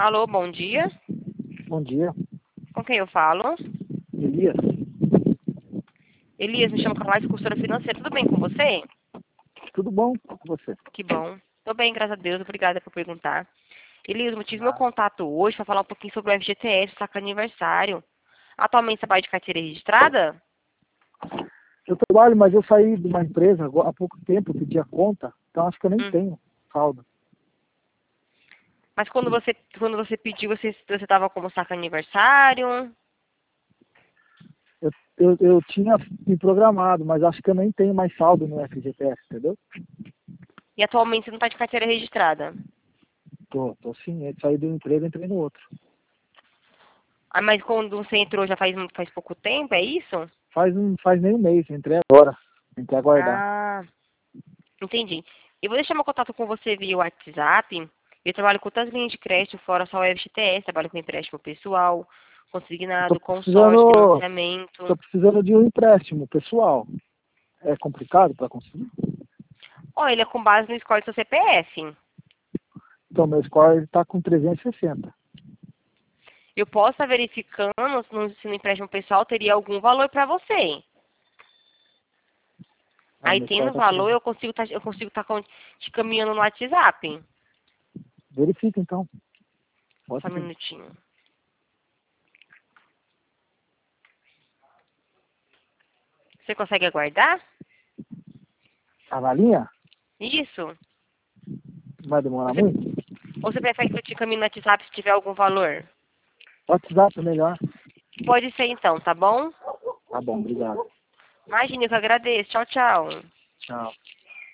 Alô, bom dia. Bom dia, Com quem eu falo? Elias. Elias, me chamo Carla, consultora financeira. Tudo bem com você? Tudo bom com você? Que bom. Tô bem, graças a Deus. Obrigada por perguntar. Elias, o motivo do meu contato hoje para falar um pouquinho sobre o FGTS, saca aniversário. Atualmente você vai de carteira registrada? Eu trabalho, mas eu saí de uma empresa há pouco tempo, eu pedi a conta, então acho que eu nem Hum. tenho saldo. Mas quando você pediu, você estava como saca aniversário? Eu tinha me programado, mas acho que eu nem tenho mais saldo no FGTS, entendeu? E atualmente você não está de carteira registrada? Tô sim, eu saí de um emprego e entrei no outro. Ah, mas quando você entrou já faz pouco tempo, é isso? Faz nem um mês, entrei agora, tem que aguardar. Ah, entendi. Eu vou deixar meu contato com você via WhatsApp. Eu trabalho com outras linhas de crédito, fora só o FGTS, trabalho com empréstimo pessoal, Eu tô consignado, consórcio, precisando, tô financiamento. precisando de um empréstimo pessoal. É complicado para conseguir? Ó, ele é com base no score do seu CPF. Então, meu score está com 360. Eu posso estar verificando se no empréstimo pessoal teria algum valor para você. Ah, Aí, meu score tendo está valor, 300. eu consigo estar te caminhando no WhatsApp. Verifica então. Só Pode um sim. minutinho. Você consegue aguardar? A valinha? Isso. Vai demorar Você, muito? ou você prefere que eu te caminhe no WhatsApp se tiver algum valor? WhatsApp é melhor. Pode ser então, tá bom? Tá bom, obrigado. Imagina, eu que agradeço. Tchau, tchau. Tchau.